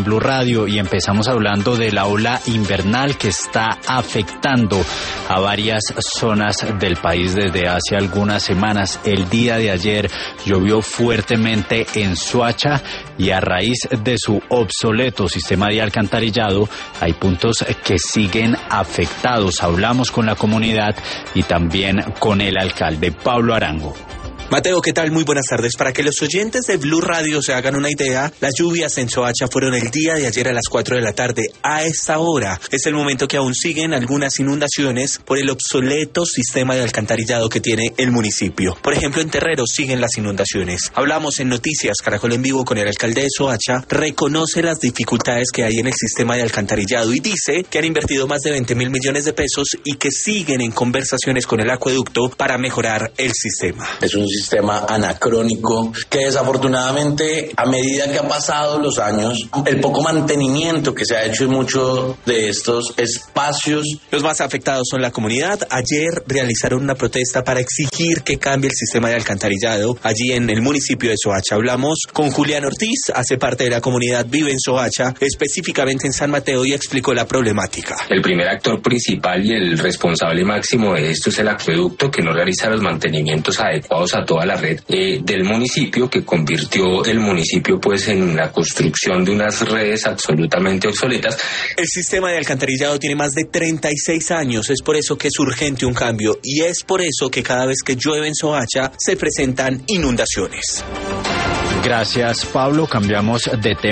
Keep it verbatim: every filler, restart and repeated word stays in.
Blue Radio y empezamos hablando de la ola invernal que está afectando a varias zonas del país desde hace algunas semanas. El día de ayer llovió fuertemente en Soacha y a raíz de su obsoleto sistema de alcantarillado hay puntos que siguen afectados. Hablamos con la comunidad y también con el alcalde Pablo Arango. Mateo, ¿qué tal? Muy buenas tardes. Para que los oyentes de Blue Radio se hagan una idea, las lluvias en Soacha fueron el día de ayer a las cuatro de la tarde. A esta hora es el momento que aún siguen algunas inundaciones por el obsoleto sistema de alcantarillado que tiene el municipio. Por ejemplo, en Terreros siguen las inundaciones. Hablamos en Noticias Caracol en Vivo con el alcalde de Soacha, reconoce las dificultades que hay en el sistema de alcantarillado y dice que han invertido más de veinte mil millones de pesos y que siguen en conversaciones con el acueducto para mejorar el sistema. Es un sistema anacrónico que desafortunadamente a medida que han pasado los años, el poco mantenimiento que se ha hecho en muchos de estos espacios. Los más afectados son la comunidad. Ayer realizaron una protesta para exigir que cambie el sistema de alcantarillado allí en el municipio de Soacha. Hablamos con Julián Ortiz, hace parte de la comunidad, vive en Soacha, específicamente en San Mateo, y explicó la problemática. El primer actor principal y el responsable máximo de esto es el acueducto, que no realiza los mantenimientos adecuados a toda la red eh, del municipio, que convirtió el municipio pues en la construcción de unas redes absolutamente obsoletas. El sistema de alcantarillado tiene más de treinta y seis años, es por eso que es urgente un cambio y es por eso que cada vez que llueve en Soacha se presentan inundaciones. Gracias, Pablo. Cambiamos de tema.